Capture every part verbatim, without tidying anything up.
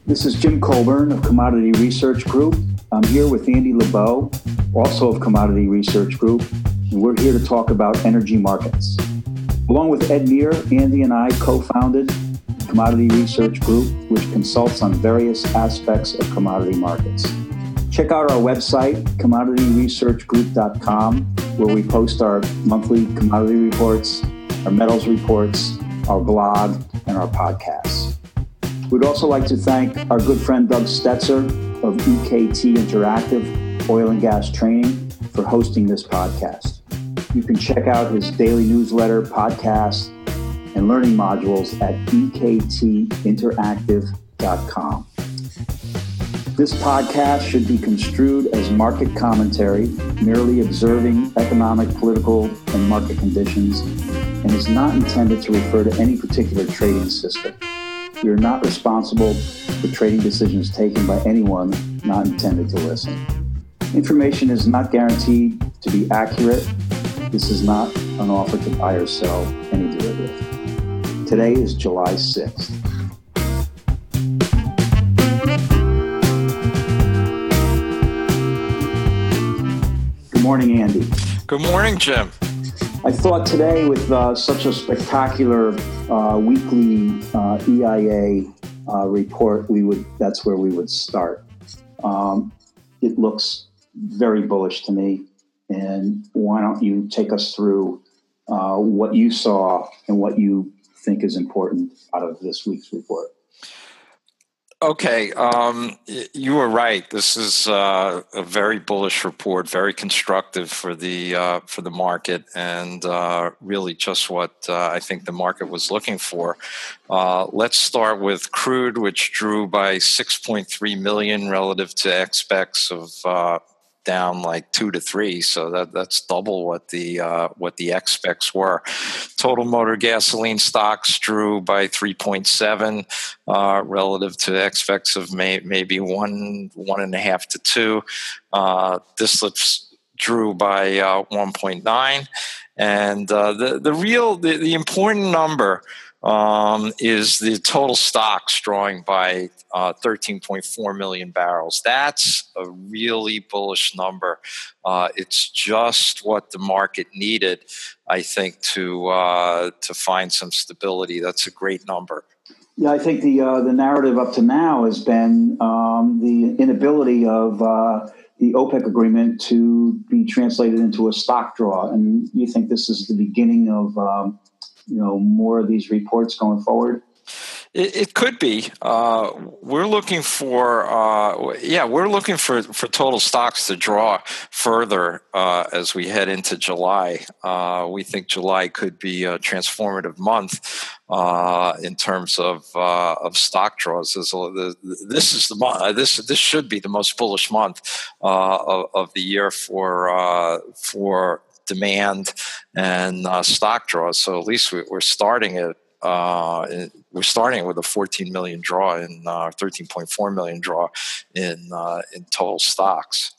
This is Jim Colburn of Commodity Research Group. I'm here with Andy LeBeau, also of Commodity Research Group, and we're here to talk about energy markets. Along with Ed Meir, Andy and I co-founded Commodity Research Group, which consults on various aspects of commodity markets. Check out our website, commodity research group dot com, where we post our monthly commodity reports, our metals reports, our blog, and our podcasts. We'd also like to thank our good friend Doug Stetzer of E K T Interactive Oil and Gas Training for hosting this podcast. You can check out his daily newsletter, podcast, and learning modules at e k t interactive dot com. This podcast should be construed as market commentary, merely observing economic, political, and market conditions, and is not intended to refer to any particular trading system. We are not responsible for trading decisions taken by anyone not intended to listen. Information is not guaranteed to be accurate. This is not an offer to buy or sell any derivative. Today is July sixth. Good morning, Andy. Good morning, Jim. I thought today, with uh, such a spectacular uh, weekly uh, E I A uh, report, we would that's where we would start. Um, it looks very bullish to me, and why don't you take us through uh, what you saw and what you think is important out of this week's report? Okay, um, you were right. This is uh, a very bullish report, very constructive for the uh, for the market, and uh, really just what uh, I think the market was looking for. Uh, let's start with crude, which drew by six point three million relative to expecs of uh, down like two to three, so that that's double what the uh, what the expecs were. Total motor gasoline stocks drew by three point seven uh, relative to expecs of may, maybe one one and a half to two. Uh, distillates drew by uh, one point nine, and uh, the the real the, the important number um, is the total stocks drawing by uh, thirteen point four million barrels. That's a really bullish number. Uh, it's just what the market needed, I think, to uh, to find some stability. That's a great number. Yeah, I think the uh, the narrative up to now has been um, the inability of uh, the OPEC agreement to be translated into a stock draw, and you think this is the beginning of um, you know, more of these reports going forward? It, it could be. Uh, we're looking for, uh, yeah, we're looking for, for total stocks to draw further uh, as we head into July. Uh, we think July could be a transformative month uh, in terms of uh, of stock draws. This, this is the month. This this should be the most bullish month uh, of, of the year for uh, for. demand and uh, stock draws. So at least we, we're starting it. Uh, we're starting with a fourteen million draw in uh, thirteen point four million draw in uh, in total stocks.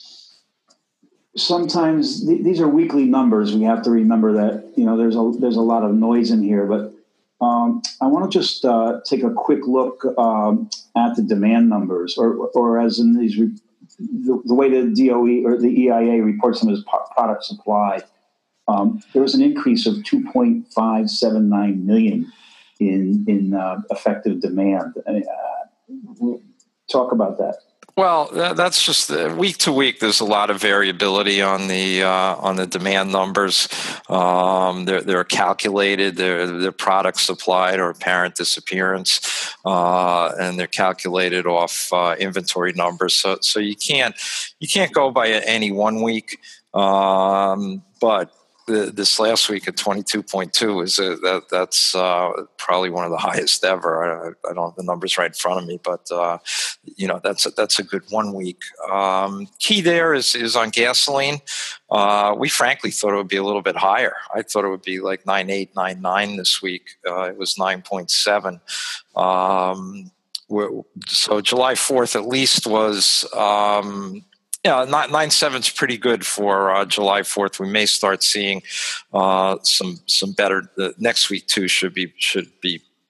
Sometimes th- these are weekly numbers. We have to remember that, you know, there's a there's a lot of noise in here. But um, I want to just uh, take a quick look um, at the demand numbers, or or as in these. Re- The, the way the D O E or the E I A reports them as product supply, um, there was an increase of two point five seven nine million in in uh, effective demand. Uh, talk about that. Well, that's just uh, week to week. There's a lot of variability on the uh, on the demand numbers. Um, they're they're calculated. They're they're product supplied or apparent disappearance, uh, and they're calculated off uh, inventory numbers. So so you can't you can't go by any one week. Um, but the, this last week at twenty-two point two is a, that that's uh, probably one of the highest ever. I, I don't have the numbers right in front of me, but uh, you know that's a, that's a good one week. Um, key there is is on gasoline. Uh, we frankly thought it would be a little bit higher. I thought it would be like nine eight nine nine this week. Uh, it was nine point seven. Um, so July fourth at least was. Um, Yeah, nine seven is pretty good for uh, July fourth. We may start seeing uh, some some better. The next week too should be should be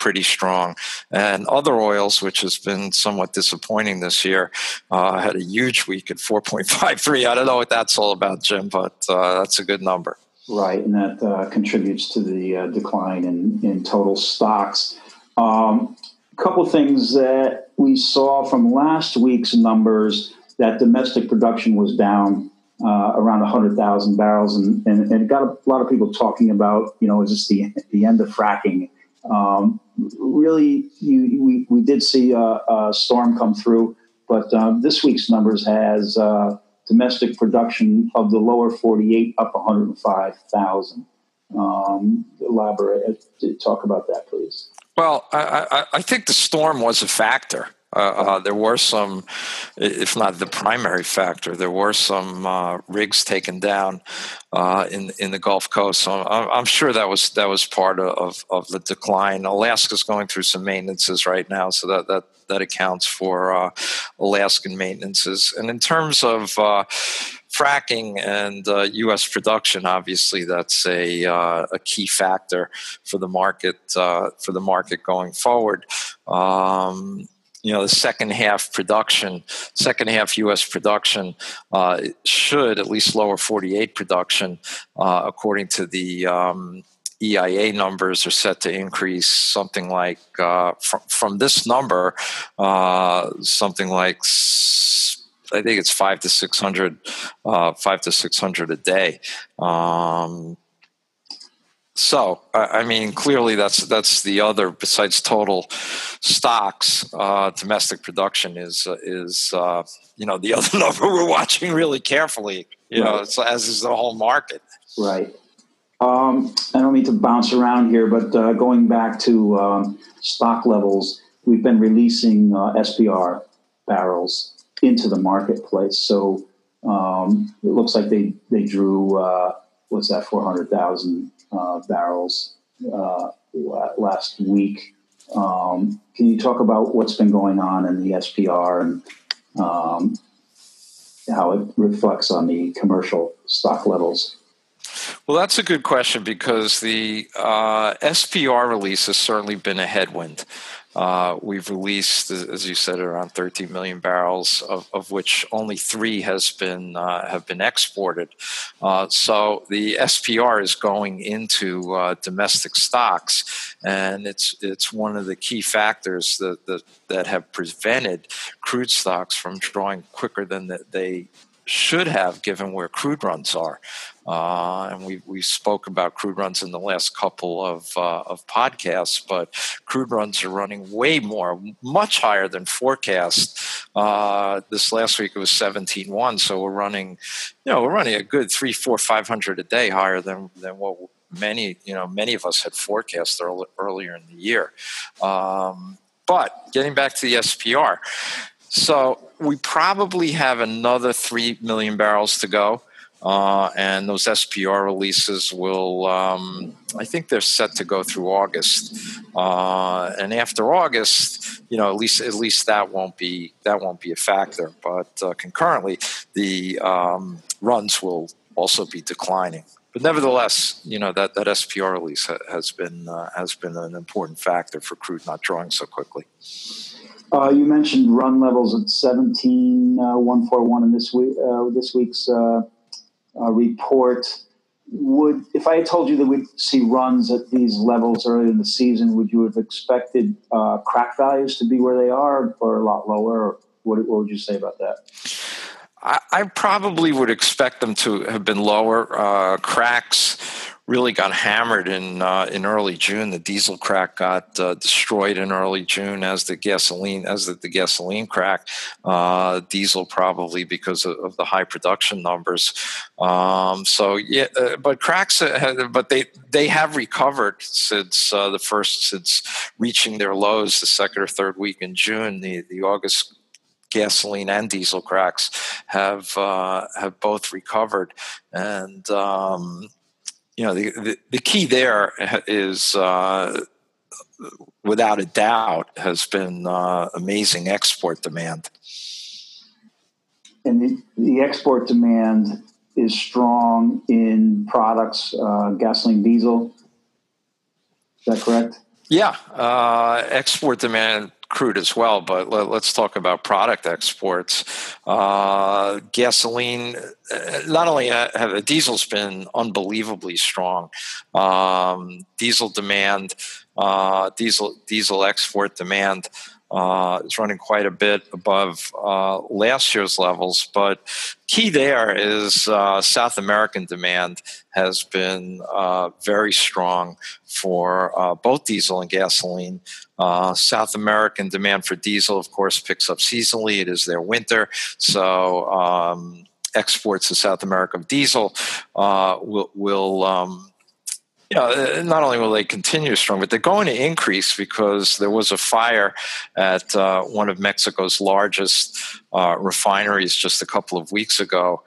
pretty strong. And other oils, which has been somewhat disappointing this year, uh, had a huge week at four point five three. I don't know what that's all about, Jim, but uh, that's a good number. Right, and that uh, contributes to the uh, decline in, in total stocks. Um, a couple things that we saw from last week's numbers, that domestic production was down uh, around one hundred thousand barrels, and, and, and it got a lot of people talking about, you know, is this the, the end of fracking? Um, really, you, we, we did see a, a storm come through, but uh, this week's numbers has uh, domestic production of the lower forty-eight up one hundred five thousand. Um, elaborate, talk about that, please. Well, I, I, I think the storm was a factor. Uh, uh, there were some, if not the primary factor, there were some uh, rigs taken down uh, in in the Gulf Coast. So I'm, I'm sure that was that was part of, of the decline. Alaska's going through some maintenances right now, so that that, that accounts for uh, Alaskan maintenances. And in terms of uh, fracking and uh, U S production, obviously that's a uh, a key factor for the market uh, for the market going forward. Um, You know, the second half production, second half U S production uh, should, at least lower forty-eight production, uh, according to the um, E I A numbers, are set to increase something like, uh, from, from this number, uh, something like, I think it's five to six hundred, uh, five to six hundred a day. Um, So, I mean, clearly that's that's the other, besides total stocks, uh, domestic production is, uh, is uh, you know, the other number we're watching really carefully, you know, Right. it's, as is the whole market. Right. Um, I don't mean to bounce around here, but uh, going back to um, stock levels, we've been releasing uh, S P R barrels into the marketplace. So um, it looks like they, they drew, uh, what's that, four hundred thousand Uh, barrels uh, last week. Um, can you talk about what's been going on in the S P R and um, how it reflects on the commercial stock levels? Well, that's a good question, because the uh, S P R release has certainly been a headwind. Uh, we've released, as you said, around thirteen million barrels, of, of which only three has been uh, have been exported. Uh, so the S P R is going into uh, domestic stocks, and it's it's one of the key factors that that, that have prevented crude stocks from drawing quicker than the, they should have, given where crude runs are. Uh, and we we spoke about crude runs in the last couple of uh, of podcasts, but crude runs are running way more, much higher than forecast. Uh, this last week it was seventeen one, so we're running, you know, we're running a good three, four, five hundred a day higher than than what many, you know, many of us had forecast early, earlier in the year. Um, but getting back to the S P R. So we probably have another three million barrels to go. Uh, and those S P R releases will, um, I think they're set to go through August. Uh, and after August, you know, at least at least that won't be that won't be a factor. But uh, concurrently, the um, runs will also be declining. But nevertheless, you know, that, that S P R release ha- has been uh, has been an important factor for crude not drawing so quickly. Uh, you mentioned run levels at seventeen one forty-one in this week uh, this week's uh, uh, report. Would, if I had told you that we'd see runs at these levels early in the season, would you have expected uh, crack values to be where they are, or a lot lower? Or what, what would you say about that? I, I probably would expect them to have been lower. Uh, cracks really got hammered in uh, in early June. The diesel crack got uh, destroyed in early June, as the gasoline as the, the gasoline crack. Uh, diesel probably because of, of the high production numbers. Um, so yeah, uh, but cracks, uh, but they they have recovered since uh, the first since reaching their lows the second or third week in June. The the August gasoline and diesel cracks have uh, have both recovered, and um, you know the, the the key there is uh, without a doubt has been uh, amazing export demand. And the, the export demand is strong in products, uh, gasoline, diesel. Is that correct? Yeah, uh, export demand crude as well, but let, us talk about product exports. Uh, gasoline, uh, not only have diesel's been unbelievably strong. Um, diesel demand, uh, diesel diesel export demand uh, is running quite a bit above uh, last year's levels. But key there is uh, South American demand has been uh, very strong for uh, both diesel and gasoline. Uh, South American demand for diesel, of course, picks up seasonally. It is their winter. So um, exports to South America of diesel uh, will, will um, you know, not only will they continue strong, but they're going to increase because there was a fire at uh, one of Mexico's largest uh, refineries just a couple of weeks ago,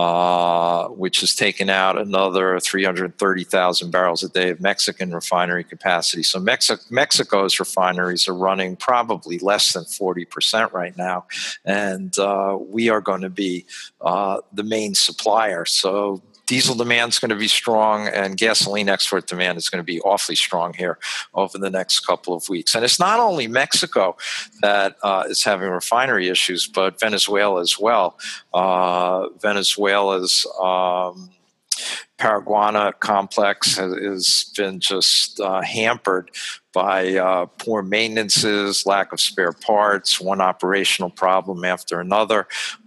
uh, which has taken out another three hundred thirty thousand barrels a day of Mexican refinery capacity. So Mexi- Mexico's refineries are running probably less than forty percent right now, and uh, we are going to be uh, the main supplier. So diesel demand is going to be strong, and gasoline export demand is going to be awfully strong here over the next couple of weeks. And it's not only Mexico that uh, is having refinery issues, but Venezuela as well. Uh, Venezuela's um, Paraguana complex has, has been just uh, hampered by uh, poor maintenances, lack of spare parts, one operational problem after another.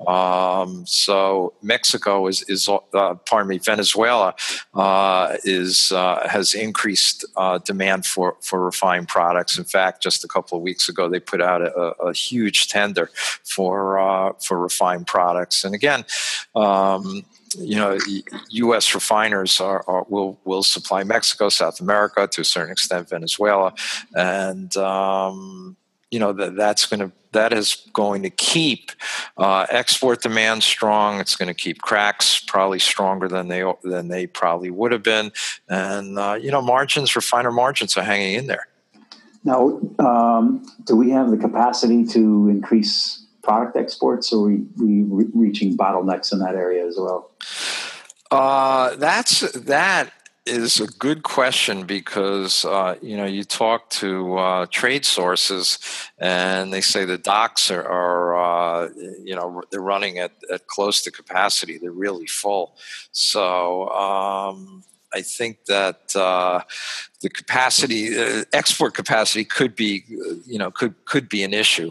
Um, so Mexico is, is uh, pardon me, Venezuela uh, is uh, has increased uh, demand for, for refined products. In fact, just a couple of weeks ago, they put out a, a huge tender for uh, for refined products. And again, um, you know, U S refiners are, are will will supply Mexico, South America, to a certain extent Venezuela, and um, you know that that's going to that is going to keep uh, export demand strong. It's going to keep cracks probably stronger than they than they probably would have been, and uh, you know margins, refiner margins are hanging in there. Now, um, do we have the capacity to increase product exports, or are we, we re- reaching bottlenecks in that area as well? Uh, that's that is a good question because uh, you know you talk to uh, trade sources and they say the docks are, are uh, you know they're running at, at close to capacity. They're really full. So um, I think that uh, the capacity, uh, export capacity, could be you know could could be an issue.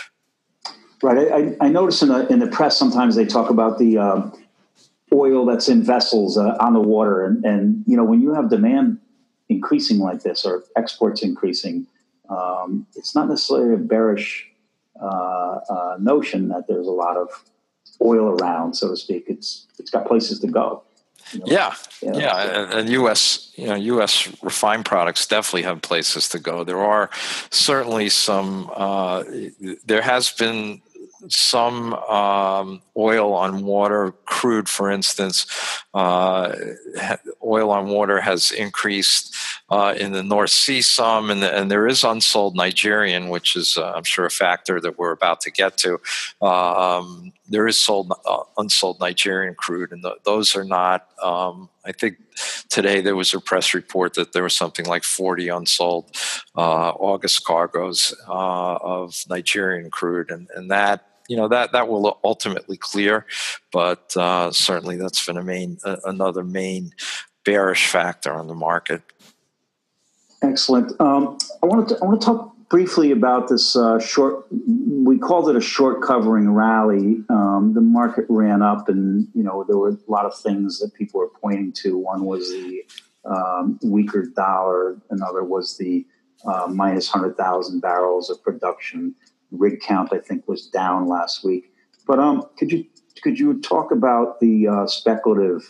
Right. I, I notice in the in the press sometimes they talk about the uh, oil that's in vessels uh, on the water, and and you know when you have demand increasing like this or exports increasing, um, it's not necessarily a bearish uh, uh, notion that there's a lot of oil around, so to speak. It's it's got places to go. You know? Yeah, yeah, yeah. And, and U S, you know, U S refined products definitely have places to go. There are certainly some. Uh, there has been some um, oil on water, crude, for instance. Uh, oil on water has increased uh, in the North Sea some, and, the, and there is unsold Nigerian, which is, uh, I'm sure, a factor that we're about to get to. Um, there is sold uh, unsold Nigerian crude, and th- those are not. Um, I think today there was a press report that there was something like forty unsold uh, August cargoes uh, of Nigerian crude, and, and that. You know that that will ultimately clear, but uh, certainly that's been a main uh, another main bearish factor on the market. Excellent. Um, I wanted to I want to talk briefly about this uh, short. We called it a short covering rally. Um, the market ran up, and you know there were a lot of things that people were pointing to. One was the um, weaker dollar. Another was the uh, minus hundred thousand barrels of production. Rig count, I think, was down last week. But um, could you could you talk about the uh, speculative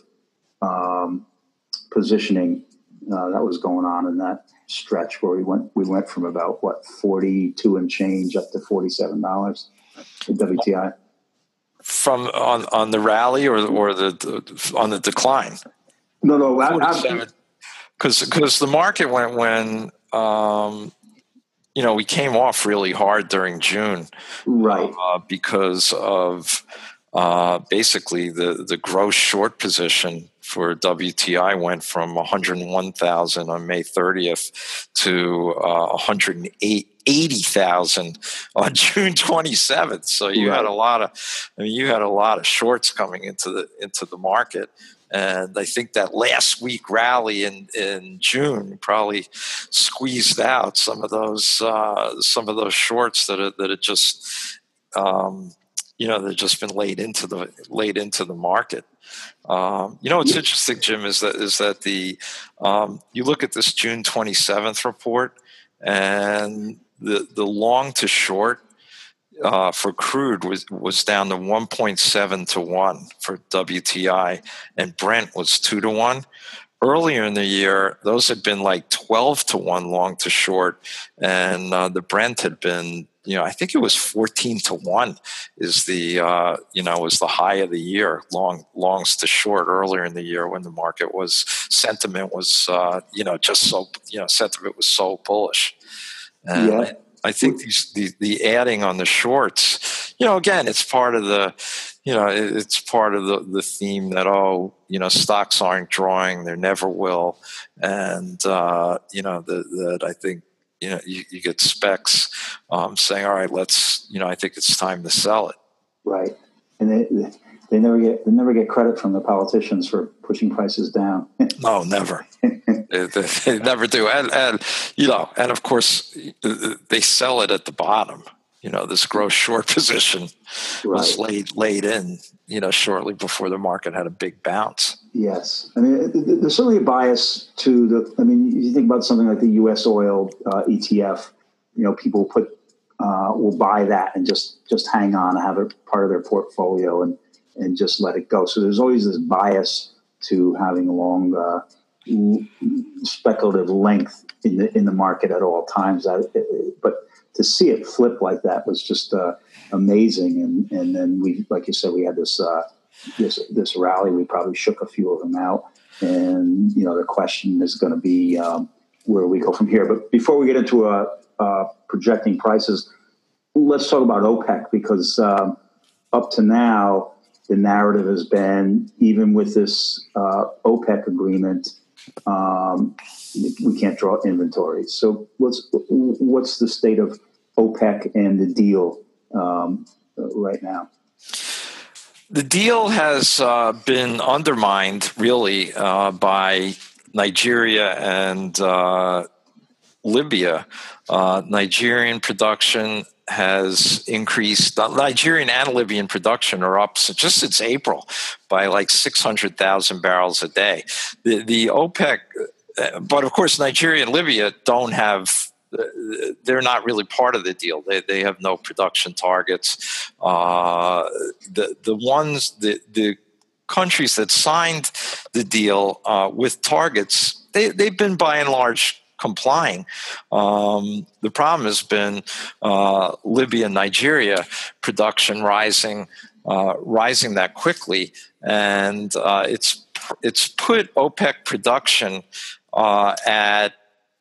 um, positioning uh, that was going on in that stretch where we went we went from about what forty-two and change up to forty-seven dollars in W T I? From on, on the rally or or the, the on the decline? No, no, because because the market went when. Um, You know, we came off really hard during June, right? Uh, because of uh, basically the, the gross short position for W T I went from one hundred one thousand on May thirtieth to uh, one hundred eighty thousand on June twenty-seventh. So you Right. had a lot of, I mean, you had a lot of shorts coming into the into the market. And I think that last week rally in, in June probably squeezed out some of those uh, some of those shorts that are, that had just um, you know they've just been laid into the laid into the market. Um, you know what's interesting, Jim, is that is that the um, you look at this June twenty-seventh report, and the the long to short Uh, for crude was, was down to one point seven to one for W T I, and Brent was two to one. Earlier in the year, those had been like twelve to one long to short, and uh, the Brent had been, you know, I think it was fourteen to one is the, uh, you know, was the high of the year, long longs to short earlier in the year when the market was, sentiment was, uh, you know, just so, you know, sentiment was so bullish. And Yeah. I, I think these, the, the adding on the shorts, you know, again, it's part of the, you know, it, it's part of the, the theme that, oh, you know, stocks aren't drawing, they never will. And, uh, you know, the, that I think, you know, you, you get specs um, saying, all right, let's, you know, I think it's time to sell it. Right. And they, they never get, they never get credit from the politicians for pushing prices down. No, never. they, they, they never do. And, and, you know, and of course, they sell it at the bottom. You know, this gross short position was Right. laid laid in, you know, shortly before the market had a big bounce. Yes. I mean, there's certainly a bias to the, I mean, you think about something like the U S oil uh, E T F, you know, people put, uh, will buy that and just, just hang on, have it part of their portfolio and, and just let it go. So there's always this bias to having a long, uh, speculative length in the, in the market at all times. I, but to see it flip like that was just uh, amazing. And, and then we, like you said, we had this, uh, this, this rally. We probably shook a few of them out. And, you know, the question is going to be um, where we go from here. But before we get into uh, uh, projecting prices, let's talk about OPEC, because um, up to now, the narrative has been, even with this uh, OPEC agreement, um, we can't draw inventory. So what's, what's the state of OPEC and the deal um, right now? The deal has uh, been undermined, really, uh, by Nigeria and uh, Libya. Uh, Nigerian production has increased. Nigerian and Libyan production are up so just since April by like six hundred thousand barrels a day. The, the OPEC, but of course, Nigeria and Libya don't have. They're not really part of the deal. They they have no production targets. Uh, the the ones the the countries that signed the deal uh, with targets, they they've been by and large complying. Um, the problem has been uh, Libya and Nigeria production rising uh, rising that quickly, and uh, it's it's put OPEC production uh, at.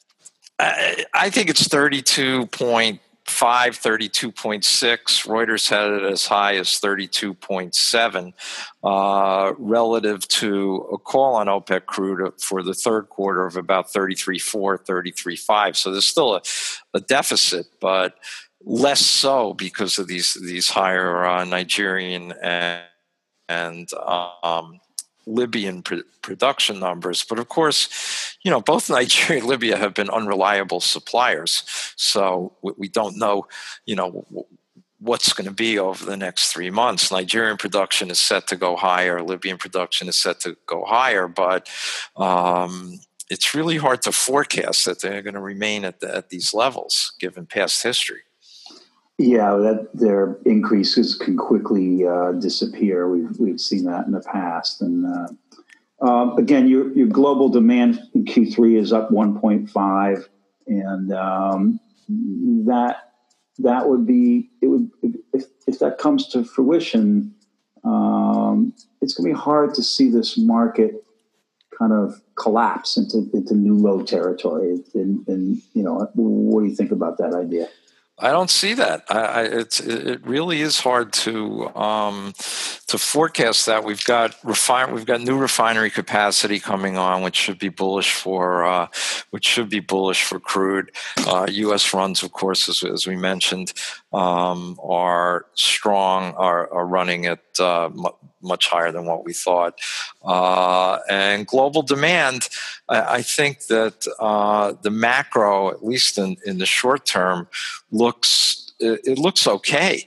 I think it's thirty-two point five, thirty-two point six. Reuters had it as high as thirty-two point seven uh, relative to a call on OPEC crude for the third quarter of about thirty-three point four, thirty-three point five. So there's still a, a deficit, but less so because of these these higher uh, Nigerian and, and um, Libyan pr- production numbers. But of course, you know, both Nigeria and Libya have been unreliable suppliers. So we don't know, you know, what's going to be over the next three months. Nigerian production is set to go higher. Libyan production is set to go higher. But um, it's really hard to forecast that they're going to remain at, the, at these levels, given past history. Yeah, that their increases can quickly uh, disappear. We've we've seen that in the past. And uh, um, again, your your global demand in Q three is up one point five, and um, that that would be it would if if that comes to fruition, um, it's going to be hard to see this market kind of collapse into into new low territory. And, and you know, what do you think about that idea? I don't see that. I, I, it's it really is hard to um, to forecast that. We've got refine we've got new refinery capacity coming on, which should be bullish for uh, which should be bullish for crude. Uh, U S runs, of course, as, as we mentioned, um, are strong, are, are running at uh, m- much higher than what we thought. Uh, and global demand, I, I think that uh, the macro, at least in, in the short term, looks it, it looks okay.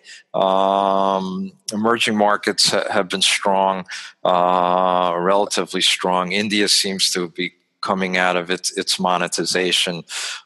Um, emerging markets ha- have been strong, uh, relatively strong. India seems to be coming out of its its monetization,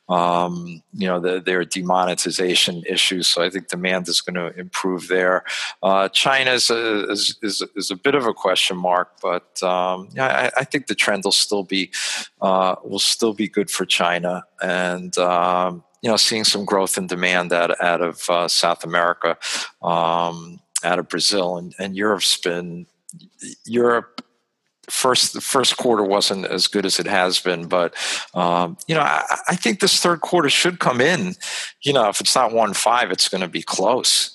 um, you know, the, their demonetization issues. So I think demand is going to improve there. Uh, China is a, is, is, is a bit of a question mark, but um, yeah, I, I think the trend will still be uh, will still be good for China, and um, you know, seeing some growth in demand out out of uh, South America, um, out of Brazil, and, and Europe's been Europe. First, the first quarter wasn't as good as it has been, but um, you know, I, I think this third quarter should come in. You know, if it's not one five, it's going to be close.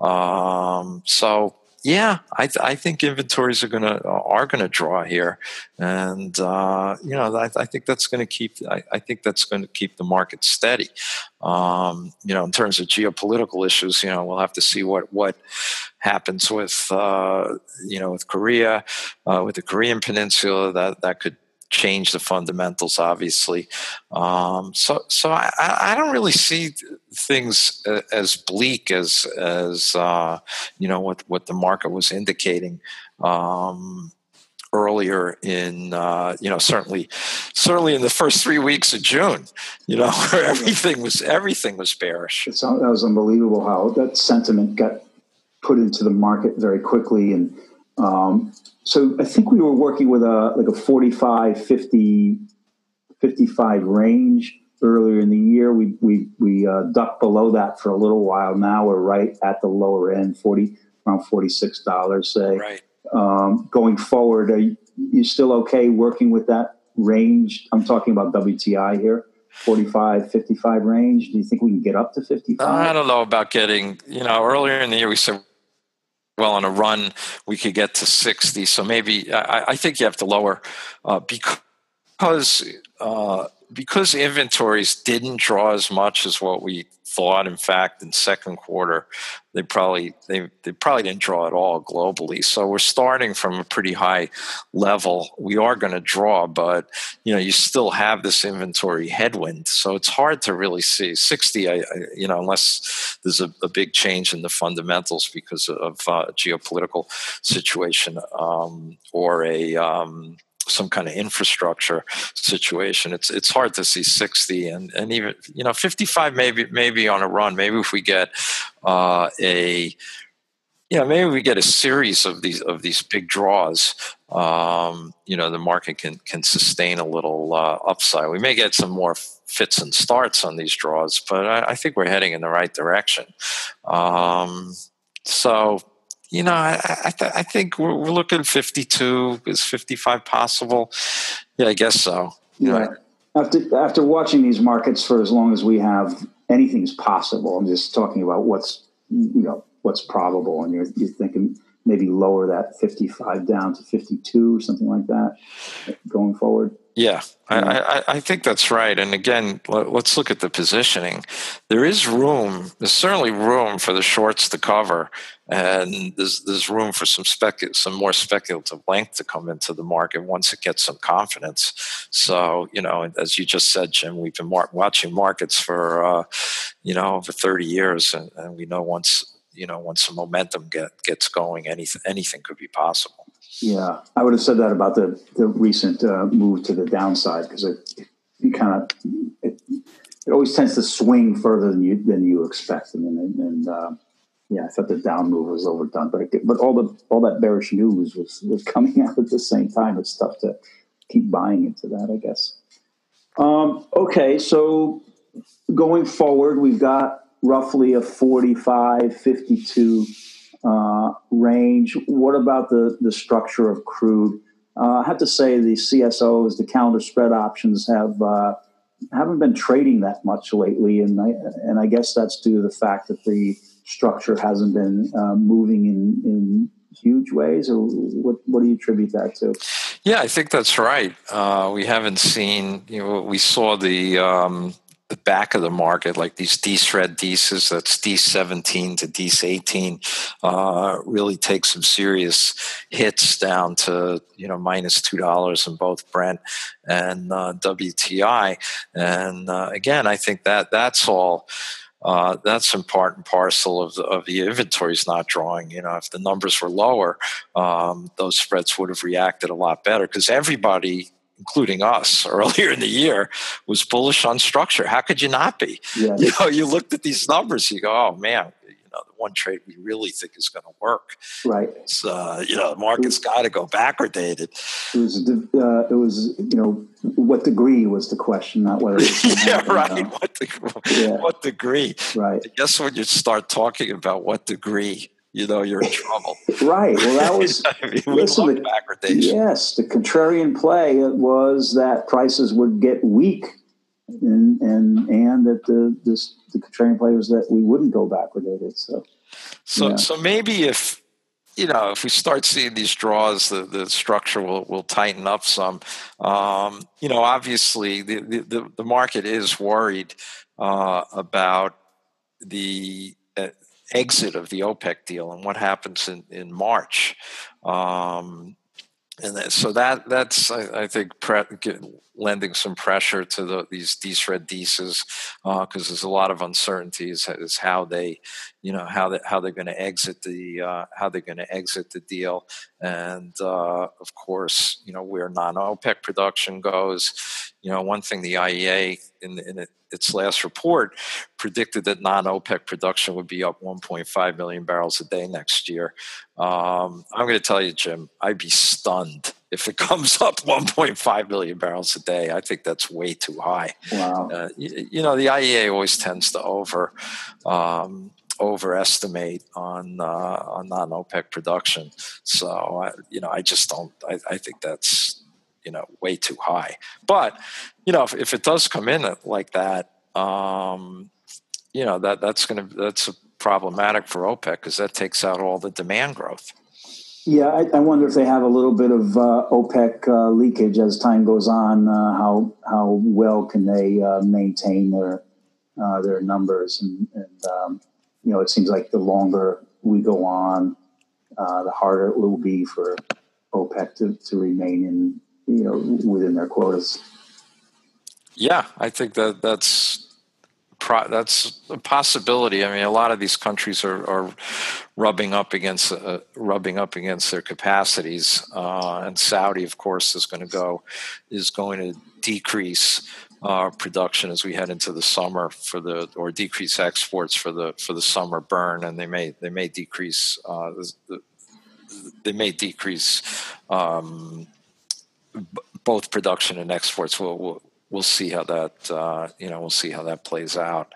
Um, so yeah, I, th- I think inventories are going to are going to draw here, and uh, you know, I, I think that's going to keep. I, I think that's going to keep the market steady. Um, you know, in terms of geopolitical issues, you know, we'll have to see what what happens with uh, you know with Korea, uh, with the Korean Peninsula. That that could change the fundamentals, obviously. Um, so so I, I don't really see things as bleak as as uh, you know what what the market was indicating. Um, earlier in uh, you know certainly certainly in the first three weeks of June, you know, where everything was everything was bearish. It's, that was unbelievable how that sentiment got put into the market very quickly. And um, so I think we were working with a like a forty-five, fifty, fifty-five range earlier in the year. We we we uh, ducked below that for a little while. Now we're right at the lower end, forty around forty-six dollars, say. Right. Um, going forward, are you, you still okay working with that range? I'm talking about W T I here, forty-five, fifty-five range. Do you think we can get up to fifty-five? I don't know about getting, you know, earlier in the year we said, well, on a run we could get to sixty. So maybe I, I think you have to lower uh, because uh, because inventories didn't draw as much as what we thought. In fact, in second quarter, they probably they they probably didn't draw at all globally. So we're starting from a pretty high level. We are going to draw, but you know, you still have this inventory headwind. So it's hard to really see sixty. I, I you know, unless there's a, a big change in the fundamentals because of uh, geopolitical situation um, or a um, some kind of infrastructure situation. It's it's hard to see sixty and, and even, you know, fifty-five maybe maybe on a run. Maybe if we get uh, a you know maybe we get a series of these of these big draws, um, you know, the market can can sustain a little uh, upside. We may get some more fits and starts on these draws, but I, I think we're heading in the right direction. Um, so. You know, I I, th- I think we're, we're looking at fifty-two. Is fifty-five possible? Yeah, I guess so. You yeah. know, after after watching these markets for as long as we have, anything's possible. I'm just talking about what's you know what's probable, and you're you're thinking maybe lower that fifty-five down to fifty-two or something like that going forward. Yeah, I, I, I think that's right. And again, let's look at the positioning. There is room. There's certainly room for the shorts to cover, and there's there's room for some spec some more speculative length to come into the market once it gets some confidence. So, you know, as you just said, Jim, we've been mar- watching markets for uh, you know over thirty years, and, and we know once you know once the momentum get, gets going, anything anything could be possible. Yeah, I would have said that about the the recent uh, move to the downside, because it, you kind of it, it always tends to swing further than you than you expect. I mean, and, and uh, yeah, I thought the down move was overdone, but it, but all the all that bearish news was was coming out at the same time. It's tough to keep buying into that, I guess. Um, okay, so going forward, we've got roughly a forty-five, fifty-two uh, range. What about the, the structure of crude? Uh, I have to say the C S Os, the calendar spread options, have uh, haven't been trading that much lately, and I and I guess that's due to the fact that the structure hasn't been uh, moving in in huge ways. Or what what do you attribute that to? Yeah, I think that's right. Uh, we haven't seen, you know, we saw the um, the back of the market, like these D-thread D S Es, that's D seventeen to D eighteen, uh, really take some serious hits down to, you know, minus two dollars in both Brent and uh, W T I. And uh, again, I think that that's all. Uh, that's in part and parcel of the, of the inventories not drawing. You know, if the numbers were lower, um, those spreads would have reacted a lot better because everybody, including us, earlier in the year, was bullish on structure. How could you not be? Yes. You know, you looked at these numbers, you go, "Oh man, you know, the one trade we really think is going to work." Right. It's, uh, you know, the market's got to go backwardated. It was, uh, it was, you know, what degree was the question, not whether. It's yeah, happen, right. You know? What, de- yeah. what degree? Right. I guess when you start talking about what degree, you know, you're in trouble. Right. Well, that was I mean, we listen, love the, backwardation. Yes, the contrarian play was that prices would get weak, and and and that the this the contrarian play was that we wouldn't go backwardated. So, so yeah. so maybe if you know if we start seeing these draws, the, the structure will, will tighten up some. Um, you know, obviously the the, the market is worried uh, about the uh, exit of the OPEC deal and what happens in, in March. Um, and that, so that that's, I, I think, pre- get, lending some pressure to the, these D-thread D S Es because uh, there's a lot of uncertainties as how they, you know, how they, how they're going to exit the uh, how they're going to exit the deal, and uh, of course, you know, where non-OPEC production goes. You know, one thing the I E A in, in its last report predicted that non-OPEC production would be up one point five million barrels a day next year. Um, I'm going to tell you, Jim, I'd be stunned if it comes up one point five million barrels a day. I think that's way too high. Wow. Uh, you, you know, the I E A always tends to over um, overestimate on uh, on non-OPEC production. So, I, you know, I just don't. I, I think that's, you know, way too high. But, you know, if, if it does come in like that, um, you know, that that's going to that's problematic for OPEC because that takes out all the demand growth. Yeah, I, I wonder if they have a little bit of uh, OPEC uh, leakage as time goes on. Uh, how how well can they uh, maintain their uh, their numbers? And, and um, you know, it seems like the longer we go on, uh, the harder it will be for OPEC to, to remain in, you know, within their quotas. Yeah, I think that that's pro- that's a possibility. I mean, a lot of these countries are, are rubbing up against uh, rubbing up against their capacities, uh, and Saudi, of course, is going to go is going to decrease uh, production as we head into the summer for the or decrease exports for the for the summer burn, and they may they may decrease uh, the, they may decrease um, b- both production and exports. Will will We'll see how that uh, you know. We'll see how that plays out.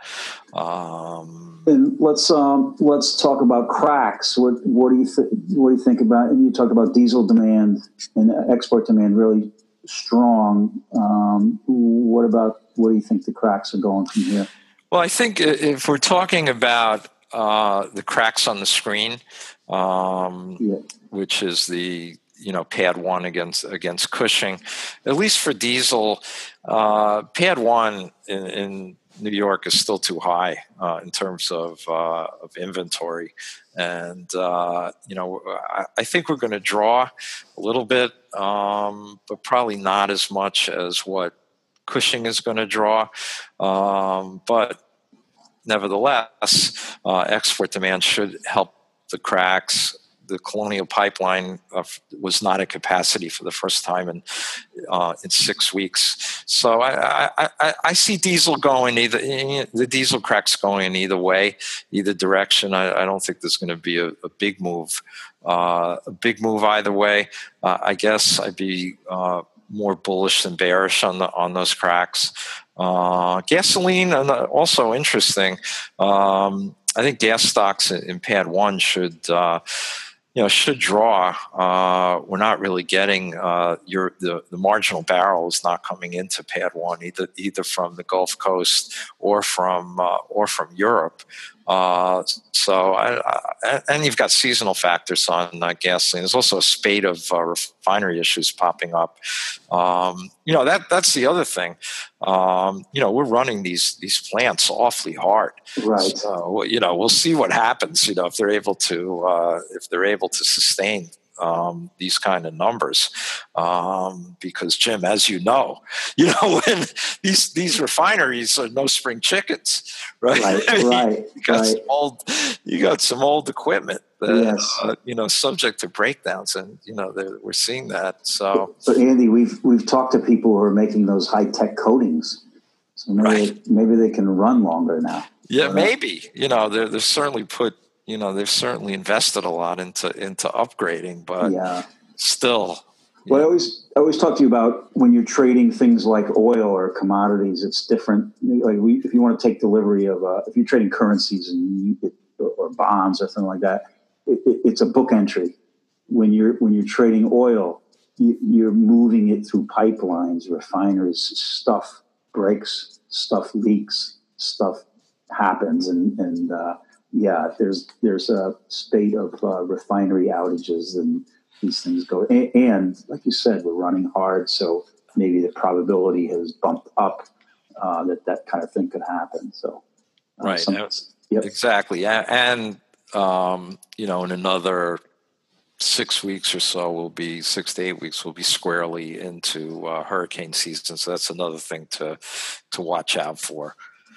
Um, and let's um, let's talk about cracks. What what do you th- what do you think about? And you talked about diesel demand and export demand really strong. Um, what about what do you think the cracks are going from here? Well, I think if we're talking about uh, the cracks on the screen, um, yeah. which is the you know pad one against against Cushing, at least for diesel, uh, pad one in, in New York is still too high uh, in terms of uh, of inventory, and uh, you know I, I think we're going to draw a little bit, um, but probably not as much as what Cushing is going to draw, um, but nevertheless, uh, export demand should help the cracks. The Colonial Pipeline uh, was not at capacity for the first time in uh, in six weeks. So I, I, I, I see diesel going either the diesel cracks going in either way, either direction. I, I don't think there's going to be a, a big move, uh, a big move either way. Uh, I guess I'd be uh, more bullish than bearish on the on those cracks. Uh, gasoline, and also interesting. Um, I think gas stocks in, in pad one should uh, you know, should draw. Uh, we're not really getting uh, your the, the marginal barrel is not coming into Pad One either either from the Gulf Coast or from uh, or from Europe. Uh, so, I, I, and you've got seasonal factors on uh, gasoline. There's also a spate of uh, refinery issues popping up. Um, you know, that that's the other thing. Um, you know, we're running these these plants awfully hard. Right. So, you know, we'll see what happens. You know, if they're able to uh, if they're able to sustain um, these kind of numbers, um, because Jim, as you know, you know when these these refineries are no spring chickens, right? Right, I mean, right, you got right. some old, you got some old equipment that Yes. uh, you know subject to breakdowns, and you know we're seeing that. So, but Andy, we've we've talked to people who are making those high tech coatings, so maybe right. maybe they can run longer now. Yeah, maybe. You know, they're they've certainly put. You know, they've certainly invested a lot into into upgrading, but yeah. still. Well, I always I always talk to you about when you're trading things like oil or commodities. It's different. Like we, if you want to take delivery of, uh, if you're trading currencies and you, or bonds or something like that, it, it, it's a book entry. When you're when you're trading oil, you, you're moving it through pipelines, refineries. Stuff breaks, stuff leaks, stuff happens, and and uh, yeah, there's there's a spate of uh, refinery outages and. These things go, and, and like you said, we're running hard, so maybe the probability has bumped up uh, that that kind of thing could happen. So, uh, right, some, yep. exactly, and um, you know, in another six weeks or so, we'll be six to eight weeks. We'll be squarely into uh, hurricane season, so that's another thing to to watch out for.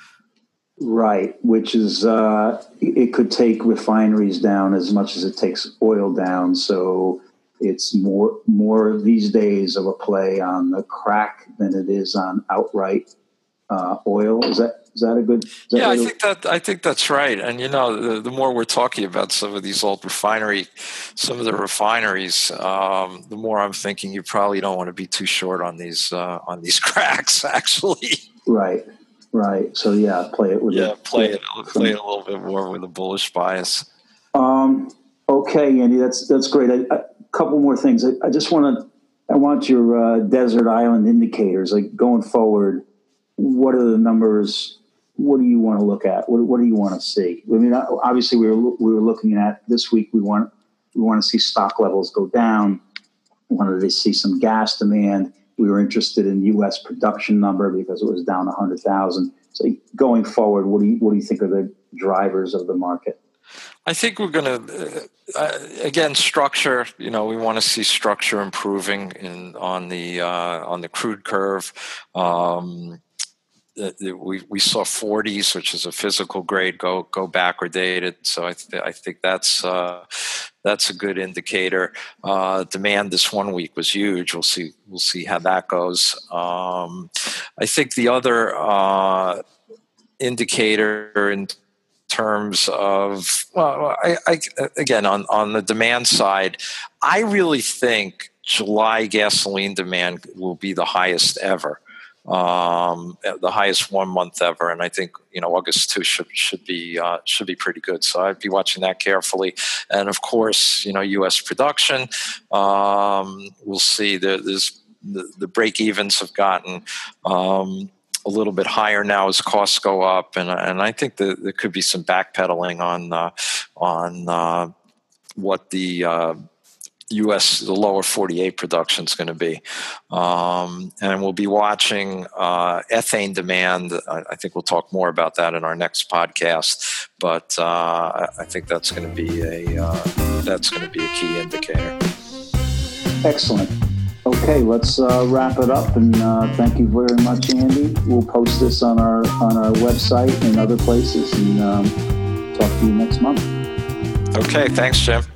Right, which is uh, it could take refineries down as much as it takes oil down. So. It's more more these days of a play on the crack than it is on outright uh, oil. Is that is that a good? Is that yeah, right? I think that I think that's right. And you know, the, the more we're talking about some of these old refinery, some of the refineries, um, the more I'm thinking you probably don't want to be too short on these uh, on these cracks. Actually, right, right. So yeah, play it with yeah, it. play it play it a little bit more with a bullish bias. Um. Okay, Andy, that's that's great. I, I, couple more things. I, I just want to, I want your uh, desert island indicators, like going forward, what are the numbers? What do you want to look at? What, what do you want to see? I mean, obviously we were, we were looking at this week. We want, we want to see stock levels go down. We wanted to see some gas demand. We were interested in U S production number because it was down a hundred thousand. So going forward, what do you, what do you think are the drivers of the market? I think we're going to, uh, again, structure. You know, we want to see structure improving in on the uh, on the crude curve. Um, we we saw forties, which is a physical grade, go go backwardated. So I th- I think that's uh, that's a good indicator. Uh, demand this one week was huge. We'll see we'll see how that goes. Um, I think the other uh, indicator in terms of, well, I, I, again, on, on the demand side, I really think July gasoline demand will be the highest ever, um, the highest one month ever. And I think, you know, August too should, should be, uh, should be pretty good. So I'd be watching that carefully. And of course, you know, U S production, um, we'll see. There, there's the, the break evens have gotten, um, a little bit higher now as costs go up, and and I think that there could be some backpedaling on uh, on uh, what the uh, U S the lower forty-eight production is going to be, um, and we'll be watching uh, ethane demand. I, I think we'll talk more about that in our next podcast, but uh, I think that's going to be a uh, that's going to be a key indicator. Excellent. Okay, let's uh, wrap it up, and uh, thank you very much, Andy. We'll post this on our on our website and other places, and um, talk to you next month. Okay, thanks, Jim.